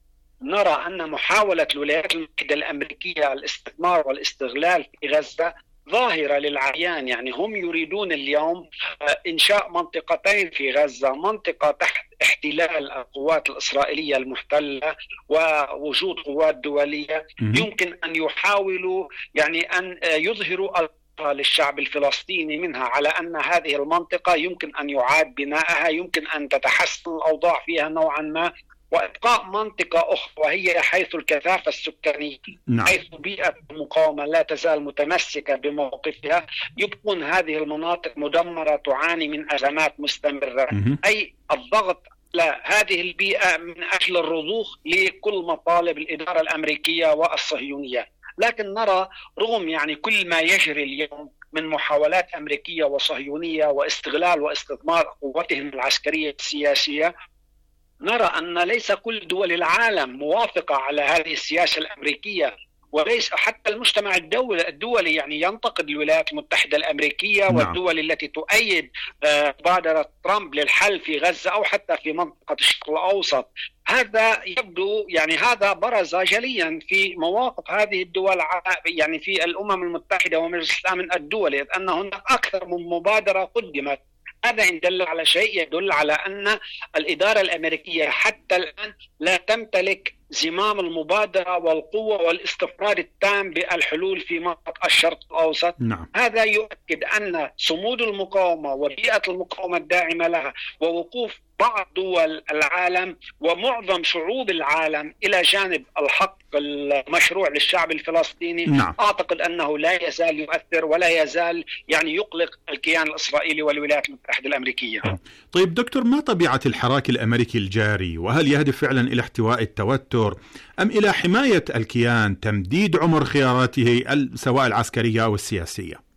نرى أن محاولة الولايات المتحدة الأمريكية الاستثمار والاستغلال في غزة ظاهرة للعيان. يعني هم يريدون اليوم إنشاء منطقتين في غزة، منطقة تحت احتلال القوات الإسرائيلية المحتلة ووجود قوات دولية يمكن أن يحاولوا يعني أن يظهروا للشعب الفلسطيني منها على أن هذه المنطقة يمكن أن يعاد بنائها، يمكن أن تتحسن الأوضاع فيها نوعا ما، وإبقاء منطقة أخرى وهي حيث الكثافة السكانية، حيث بيئة المقاومة لا تزال متمسكة بموقفها، يبقون هذه المناطق مدمرة تعاني من أزمات مستمرة، أي الضغط على هذه البيئة من أجل الرضوخ لكل مطالب الإدارة الأمريكية والصهيونية. لكن نرى رغم يعني كل ما يجري اليوم من محاولات أمريكية وصهيونية واستغلال واستثمار قوتهم العسكرية السياسية، نرى أن ليس كل دول العالم موافقة على هذه السياسة الأمريكية، وليس حتى المجتمع الدولي يعني ينتقد الولايات المتحدة الأمريكية والدول التي تؤيد مبادرة ترامب للحل في غزة أو حتى في منطقة الشرق الأوسط. هذا يبدو يعني هذا برز جليا في مواقف هذه الدول يعني في الأمم المتحدة ومجلس الأمن الدولي، أن هناك أكثر من مبادرة قدمت. هذا إن دل على شيء يدل على أن الإدارة الأمريكية حتى الآن لا تمتلك زمام المبادرة والقوة والاستقرار التام بالحلول في منطقة الشرق الأوسط. هذا يؤكد أن صمود المقاومة وبيئة المقاومة الداعمة لها ووقوف بعض دول العالم ومعظم شعوب العالم إلى جانب الحق المشروع للشعب الفلسطيني، أعتقد أنه لا يزال يؤثر ولا يزال يعني يقلق الكيان الإسرائيلي والولايات المتحدة الأمريكية. طيب دكتور، ما طبيعة الحراك الأمريكي الجاري؟ وهل يهدف فعلا إلى احتواء التوتر أم إلى حماية الكيان، تمديد عمر خياراته سواء العسكرية أو السياسية؟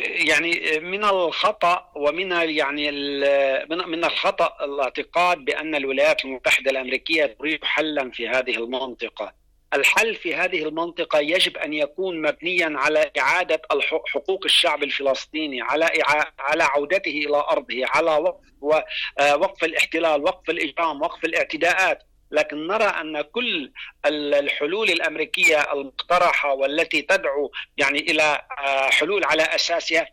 يعني من الخطأ ومن يعني من الخطأ الاعتقاد بأن الولايات المتحدة الأمريكية تريد حلا في هذه المنطقة. الحل في هذه المنطقة يجب أن يكون مبنيا على إعادة حقوق الشعب الفلسطيني، على عودته إلى أرضه، على وقف الاحتلال، وقف الإجرام، وقف الاعتداءات. لكن نرى أن كل الحلول الأمريكية المقترحة والتي تدعو يعني إلى حلول على أساسها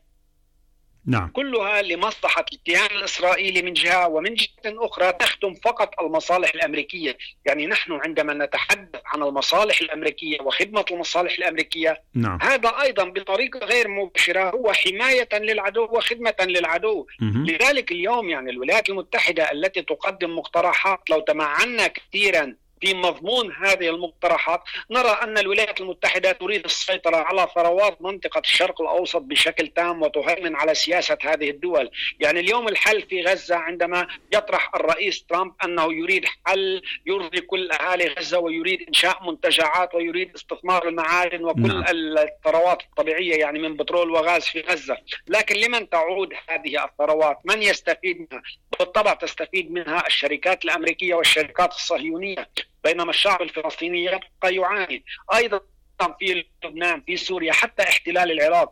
كلها لمصلحة الكيان الإسرائيلي من جهة، ومن جهة أخرى تخدم فقط المصالح الأمريكية. يعني نحن عندما نتحدث عن المصالح الأمريكية وخدمة المصالح الأمريكية هذا أيضا بطريقة غير مباشرة هو حماية للعدو وخدمة للعدو. لذلك اليوم يعني الولايات المتحدة التي تقدم مقترحات لو تمعنا كثيرا في مضمون هذه المقترحات نرى أن الولايات المتحدة تريد السيطرة على ثروات منطقة الشرق الأوسط بشكل تام وتهيمن على سياسة هذه الدول. يعني اليوم الحل في غزة عندما يطرح الرئيس ترامب أنه يريد حل يرضي كل أهالي غزة ويريد إنشاء منتجعات ويريد استثمار المعادن وكل الثروات الطبيعية يعني من بترول وغاز في غزة. لكن لمن تعود هذه الثروات؟ من يستفيد منها؟ بالطبع تستفيد منها الشركات الأمريكية والشركات الصهيونية، بينما الشعب الفلسطيني يبقى يعاني. أيضا في لبنان، في سوريا، حتى احتلال العراق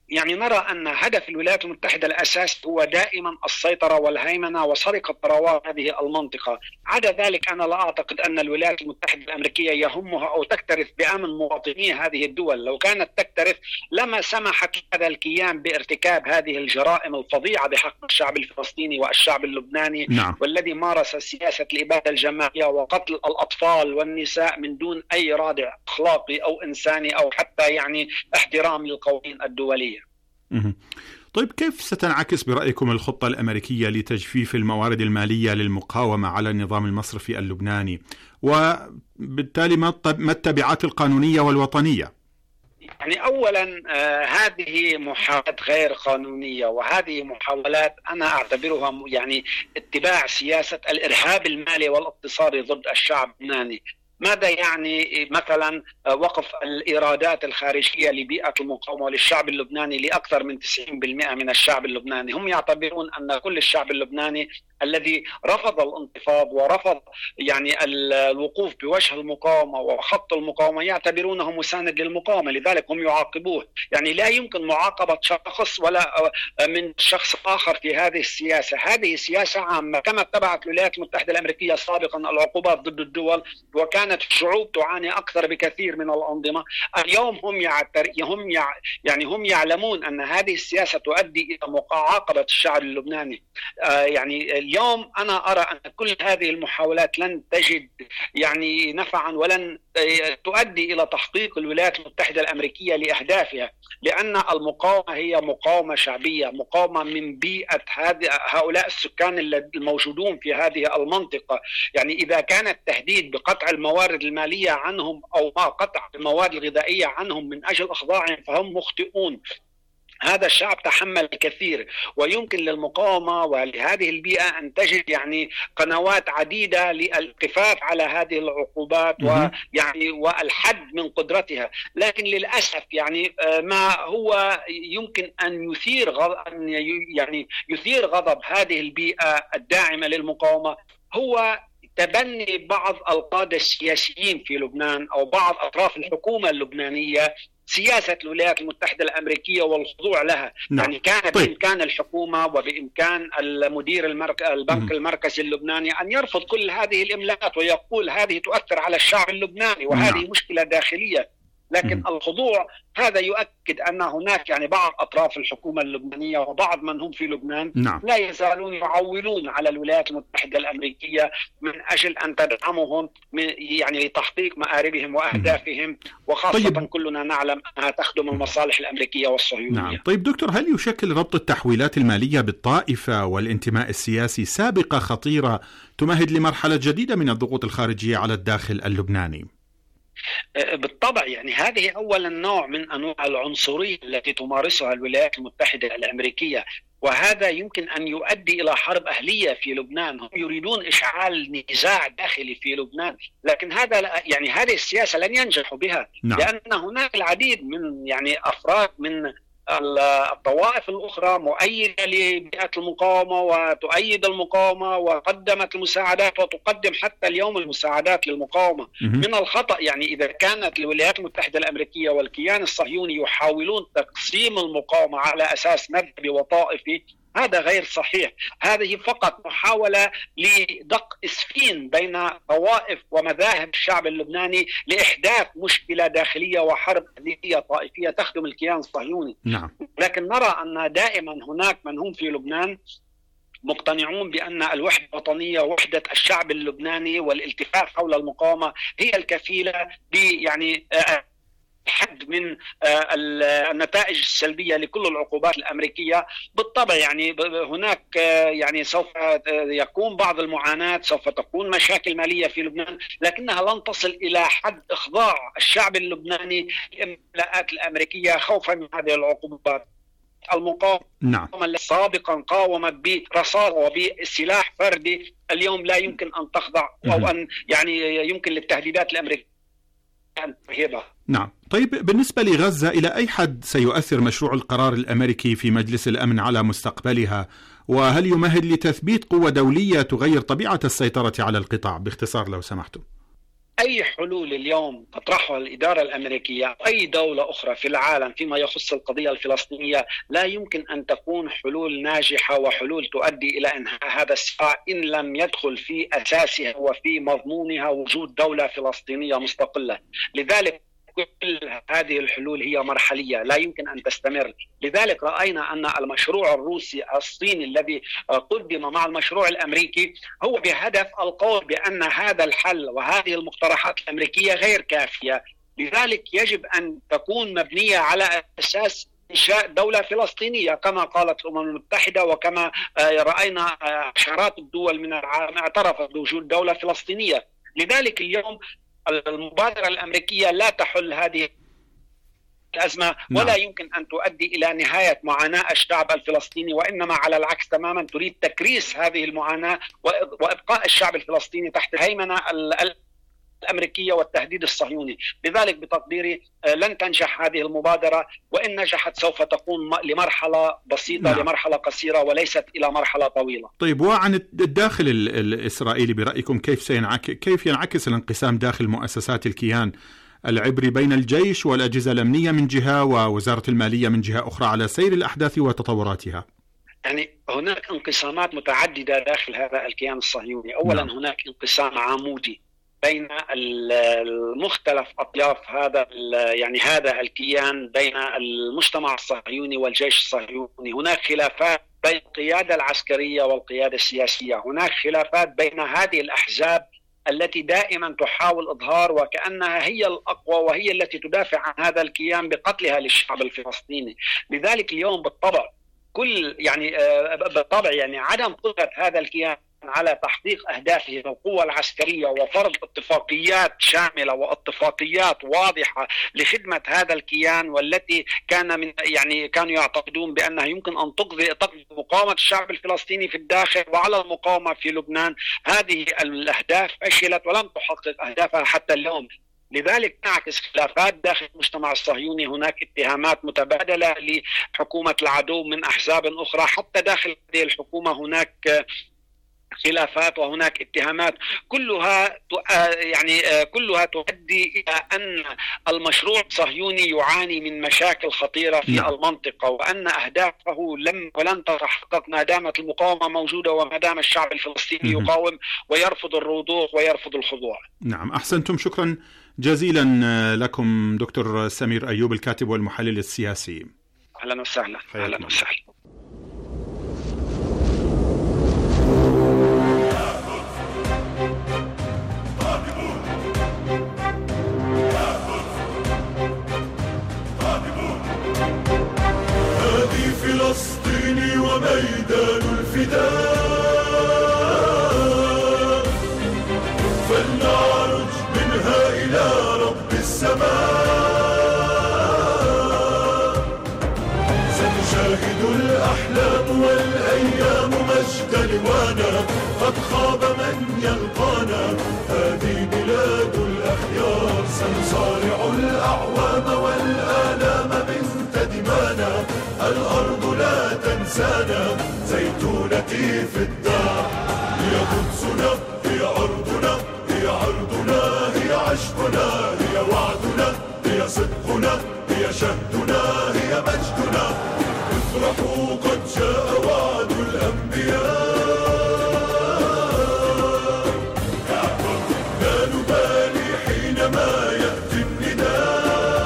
يعني نرى أن هدف الولايات المتحدة الأساسي هو دائما السيطرة والهيمنة وسرقة ثروات هذه المنطقة. عدا ذلك أنا لا أعتقد أن الولايات المتحدة الأمريكية يهمها أو تكترث بأمن مواطني هذه الدول. لو كانت تكترث لما سمحت هذا الكيان بارتكاب هذه الجرائم الفظيعة بحق الشعب الفلسطيني والشعب اللبناني. والذي مارس سياسة الإبادة الجماعية وقتل الأطفال والنساء من دون أي رادع أخلاقي أو إنساني أو حتى يعني احترام للقوانين الدولية. طيب كيف ستنعكس برأيكم الخطة الأمريكية لتجفيف الموارد المالية للمقاومة على النظام المصرفي اللبناني، وبالتالي ما التبعات القانونية والوطنية؟ يعني أولا هذه محاولات غير قانونية، وهذه محاولات أنا أعتبرها يعني اتباع سياسة الإرهاب المالي والاقتصادي ضد الشعب اللبناني. ماذا يعني مثلا وقف الإيرادات الخارجية لبيئة المقاومة وللشعب اللبناني لأكثر من 90% من الشعب اللبناني؟ هم يعتبرون أن كل الشعب اللبناني الذي رفض الانتفاض ورفض يعني الوقوف بوجه المقاومة وخط المقاومة يعتبرونه مساند للمقاومة، لذلك هم يعاقبوه. يعني لا يمكن معاقبة شخص ولا من شخص آخر في هذه السياسة. هذه سياسة عامة كما اتبعت الولايات المتحدة الأمريكية سابقا العقوبات ضد الدول وكانت الشعوب تعاني أكثر بكثير من الأنظمة. اليوم هم يعلمون أن هذه السياسة تؤدي إلى معاقبة الشعب اللبناني. يعني اليوم أنا أرى أن كل هذه المحاولات لن تجد يعني نفعا ولن تؤدي إلى تحقيق الولايات المتحدة الأمريكية لأهدافها، لأن المقاومة هي مقاومة شعبية، مقاومة من بيئة هؤلاء السكان الموجودون في هذه المنطقة. يعني إذا كان التهديد بقطع الموارد المالية عنهم أو ما قطع المواد الغذائية عنهم من أجل إخضاعهم فهم مخطئون. هذا الشعب تحمل الكثير، ويمكن للمقاومة ولهذه البيئة أن تجد يعني قنوات عديدة للالتفاف على هذه العقوبات ويعني والحد من قدرتها. لكن للأسف يعني ما هو يمكن أن يثير غضب هذه البيئة الداعمة للمقاومة هو تبني بعض القادة السياسيين في لبنان أو بعض أطراف الحكومة اللبنانية سياسة الولايات المتحدة الأمريكية والخضوع لها. يعني كان بإمكان الحكومة وبإمكان المدير البنك المركزي اللبناني أن يرفض كل هذه الإملاءات ويقول هذه تؤثر على الشعب اللبناني وهذه مشكلة داخلية. لكن الخضوع هذا يؤكد أن هناك يعني بعض أطراف الحكومة اللبنانية وبعض من هم في لبنان لا يزالون يعولون على الولايات المتحدة الأمريكية من أجل أن تدعمهم يعني لتحقيق مآربهم وأهدافهم، وخاصة كلنا نعلم أنها تخدم المصالح الأمريكية والصهيونية. طيب دكتور، هل يشكل ربط التحويلات المالية بالطائفة والانتماء السياسي سابقة خطيرة تمهد لمرحلة جديدة من الضغوط الخارجية على الداخل اللبناني؟ بالطبع، يعني هذه أولا نوع من أنواع العنصرية التي تمارسها الولايات المتحدة الأمريكية، وهذا يمكن أن يؤدي إلى حرب أهلية في لبنان. هم يريدون إشعال نزاع داخلي في لبنان، لكن هذه السياسة لن ينجحوا بها. لأن هناك العديد من يعني أفراد من الطوائف الأخرى مؤيدة لبيئة المقاومة وتؤيد المقاومة وقدمت المساعدات وتقدم حتى اليوم المساعدات للمقاومة. من الخطأ يعني إذا كانت الولايات المتحدة الأمريكية والكيان الصهيوني يحاولون تقسيم المقاومة على أساس مذهبي وطائفي، هذا غير صحيح. هذه فقط محاولة لدق إسفين بين طوائف ومذاهب الشعب اللبناني لإحداث مشكلة داخلية وحرب أهلية طائفية تخدم الكيان الصهيوني. لكن نرى أن دائما هناك من هم في لبنان مقتنعون بأن الوحدة الوطنية وحدة الشعب اللبناني والالتفاف حول المقاومة هي الكفيلة يعني حد من النتائج السلبية لكل العقوبات الأمريكية. بالطبع يعني هناك يعني سوف يكون بعض المعاناة، سوف تكون مشاكل مالية في لبنان، لكنها لن تصل إلى حد إخضاع الشعب اللبناني للإملاءات الأمريكية خوفا من هذه العقوبات. المقاومة التي سابقا قاومت برصاص وبسلاح فردي اليوم لا يمكن أن تخضع أو أن يعني يمكن للتهديدات الأمريكية أن تهيبها. طيب بالنسبة لغزة، إلى أي حد سيؤثر مشروع القرار الأمريكي في مجلس الأمن على مستقبلها؟ وهل يمهد لتثبيت قوة دولية تغير طبيعة السيطرة على القطاع؟ باختصار لو سمحتم. أي حلول اليوم تطرحها الإدارة الأمريكية أو أي دولة أخرى في العالم فيما يخص القضية الفلسطينية لا يمكن أن تكون حلول ناجحة وحلول تؤدي إلى إنهاء هذا الصراع إن لم يدخل في أساسها وفي مضمونها وجود دولة فلسطينية مستقلة. لذلك كل هذه الحلول هي مرحلية لا يمكن أن تستمر. لذلك رأينا أن المشروع الروسي الصيني الذي قدم مع المشروع الأمريكي هو بهدف القول بأن هذا الحل وهذه المقترحات الأمريكية غير كافية. لذلك يجب أن تكون مبنية على أساس إنشاء دولة فلسطينية كما قالت الأمم المتحدة وكما رأينا عشرات الدول من العالم اعترفت بوجود دولة فلسطينية. لذلك اليوم المبادرة الأمريكية لا تحل هذه الأزمة ولا يمكن أن تؤدي إلى نهاية معاناة الشعب الفلسطيني، وإنما على العكس تماما تريد تكريس هذه المعاناة وإبقاء الشعب الفلسطيني تحت الهيمنة الأمريكية والتهديد الصهيوني. لذلك بتقديري لن تنجح هذه المبادرة، وإن نجحت سوف تكون لمرحلة بسيطة لمرحلة قصيرة وليست إلى مرحلة طويلة. طيب، وعن الداخل الإسرائيلي برأيكم كيف ينعكس الانقسام داخل مؤسسات الكيان العبري بين الجيش والأجهزة الأمنية من جهة ووزارة المالية من جهة أخرى على سير الأحداث وتطوراتها؟ يعني هناك انقسامات متعددة داخل هذا الكيان الصهيوني. أولا هناك انقسام عمودي بين المختلف أطياف هذا الكيان، بين المجتمع الصهيوني والجيش الصهيوني. هناك خلافات بين القيادة العسكرية والقيادة السياسية. هناك خلافات بين هذه الأحزاب التي دائما تحاول إظهار وكأنها هي الأقوى وهي التي تدافع عن هذا الكيان بقتلها للشعب الفلسطيني. لذلك اليوم بالطبع عدم قدرة هذا الكيان على تحقيق أهدافه بالقوة العسكرية وفرض اتفاقيات شاملة واتفاقيات واضحة لخدمة هذا الكيان، والتي كانوا يعتقدون بأنها يمكن أن تقضي مقاومة الشعب الفلسطيني في الداخل وعلى المقاومة في لبنان. هذه الأهداف فشلت ولم تحقق أهدافها حتى اليوم. لذلك تعكس خلافات داخل المجتمع الصهيوني. هناك اتهامات متبادلة لحكومة العدو من أحزاب أخرى، حتى داخل هذه الحكومة هناك خلافات وهناك اتهامات، كلها تؤدي إلى أن المشروع الصهيوني يعاني من مشاكل خطيرة في المنطقة، وأن أهدافه ولن تتحقق ما دامت المقاومة موجودة وما دام الشعب الفلسطيني يقاوم ويرفض الرضوخ ويرفض الخضوع. نعم، أحسنتم. شكرا جزيلا لكم دكتور سمير أيوب، الكاتب والمحلل السياسي. أهلا وسهلا. أهلا وسهلا. فلسطيني وميدان الفداء، فلنعرج منها إلى رب السماء. ستشاهد الأحلام والأيام مجد لوانا، قد خاب من يلقانا، هذه بلاد الأخيار. سنصارع الأعوام والآلام بنت دمانا، الأرض لا تنسانا، زيتونتي في الدار. هي قدسنا، هي أرضنا، هي عرضنا، هي عشقنا، هي وعدنا، هي صدقنا، هي شهدنا، هي مجدنا. افرحوا قد جاء وعد الأنبياء، لا نبالي حينما يأتي النداء.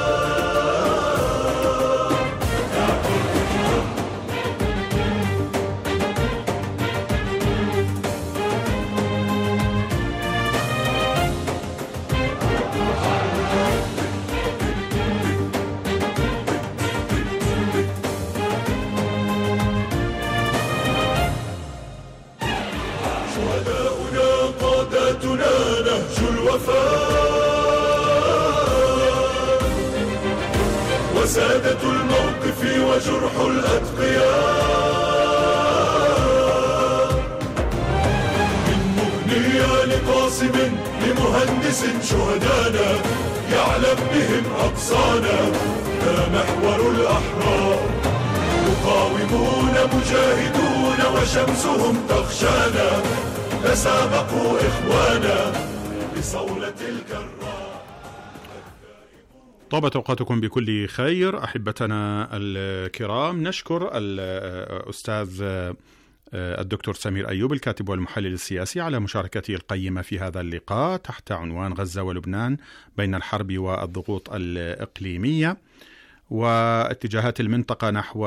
شهداؤنا قادتنا نهج الوفاء، وسادة الموقف وجرح الأتقياء. من مغنية لقاسم لمهندس شهدانا، يعلم بهم أقصانا، لا محور الأحرار. مقاومون مجاهدون وشمسهم تخشانا، تسابقوا إخوانا بصولة الكرار. طابت أوقاتكم بكل خير أحبتنا الكرام. نشكر الأستاذ الدكتور سمير أيوب الكاتب والمحلل السياسي على مشاركته القيمة في هذا اللقاء تحت عنوان غزة ولبنان بين الحرب والضغوط الإقليمية، واتجاه المنطقة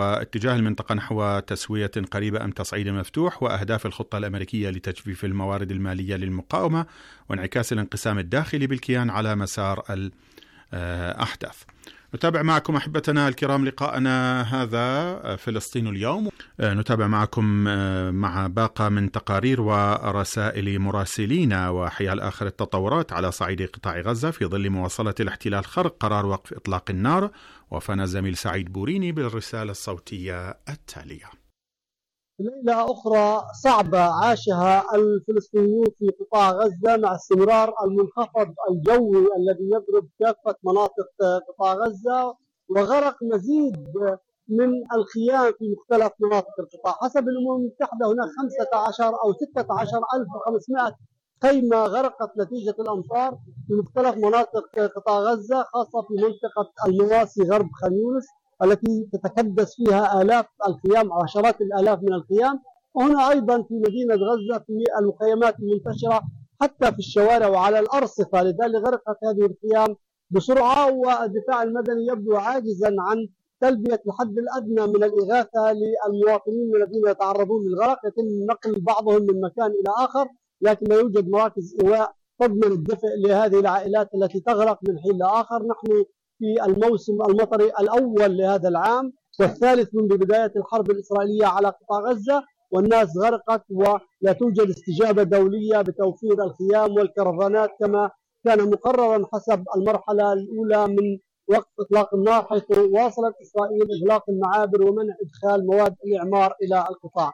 نحو تسوية قريبة أم تصعيد مفتوح، وأهداف الخطة الأمريكية لتجفيف الموارد المالية للمقاومة، وانعكاس الانقسام الداخلي بالكيان على مسار الأحداث. نتابع معكم أحبتنا الكرام لقاءنا هذا فلسطين اليوم. نتابع معكم مع باقة من تقارير ورسائل مراسلينا وحيال آخر التطورات على صعيد قطاع غزة في ظل مواصلة الاحتلال خرق قرار وقف إطلاق النار. وفانا زميل سعيد بوريني بالرسالة الصوتية التالية. ليلة أخرى صعبة عاشها الفلسطينيون في قطاع غزة مع استمرار المنخفض الجوي الذي يضرب كافة مناطق قطاع غزة وغرق مزيد من الخيام في مختلف مناطق القطاع. حسب الأمم المتحدة هناك 15 أو 16,500 خيمة غرقت نتيجة الأمطار في مختلف مناطق قطاع غزة، خاصة في منطقة المواسي غرب خان يونس التي تتكدس فيها آلاف الخيام، عشرات الآلاف من الخيام. وهنا أيضا في مدينة غزة في المخيمات المنتشرة حتى في الشوارع وعلى الأرصفة، لذلك غرقت هذه الخيام بسرعة. والدفاع المدني يبدو عاجزا عن تلبية الحد الأدنى من الإغاثة للمواطنين الذين يتعرضون للغرق. يتم نقل بعضهم من مكان إلى آخر، لكن لا يوجد مراكز إيواء تضمن الدفء لهذه العائلات التي تغرق من حين لآخر. نحن في الموسم المطري الأول لهذا العام والثالث منذ بداية الحرب الإسرائيلية على قطاع غزة، والناس غرقت ولا توجد استجابة دولية بتوفير الخيام والكرفانات كما كان مقررا حسب المرحلة الأولى من وقت إطلاق النار، حيث واصلت إسرائيل إغلاق المعابر ومنع إدخال مواد الإعمار إلى القطاع.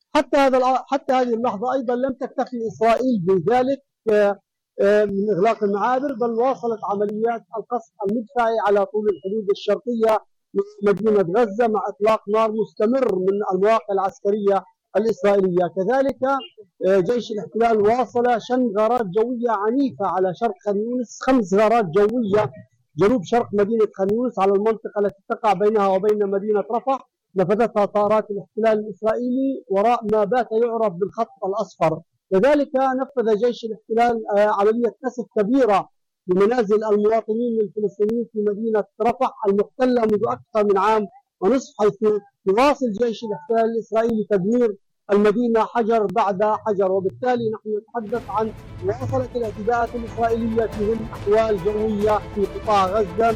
حتى هذه اللحظة أيضا لم تكتفي إسرائيل بذلك من إغلاق المعابر، بل واصلت عمليات القصف المدفعي على طول الحدود الشرقية من مدينة غزة مع إطلاق نار مستمر من المواقع العسكرية الإسرائيلية. كذلك جيش الاحتلال واصل شن غارات جوية عنيفة على شرق خان يونس، 5 غارات جوية جنوب شرق مدينة خان يونس على المنطقة التي تقع بينها وبين مدينة رفح، نفذتها طائرات الاحتلال الإسرائيلي وراء ما بات يعرف بالخط الأصفر. لذلك نفذ جيش الاحتلال عملية كسف كبيرة بمنازل المواطنين الفلسطينيين في مدينة رفح المحتلة منذ أكثر من عام ونصف، حيث يواصل جيش الاحتلال الإسرائيلي تدمير المدينة حجر بعد حجر. وبالتالي نحن نتحدث عن مواصلة الاعتداءات الإسرائيلية في ظل أحوال جوية في قطاع غزة.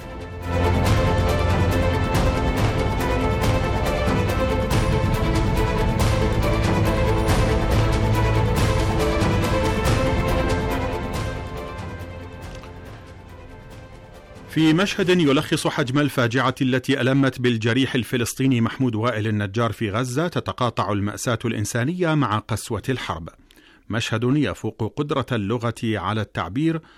في مشهد يلخص حجم الفاجعة التي ألمت بالجريح الفلسطيني محمود وائل النجار في غزة، تتقاطع المأساة الإنسانية مع قسوة الحرب. مشهد يفوق قدرة اللغة على التعبير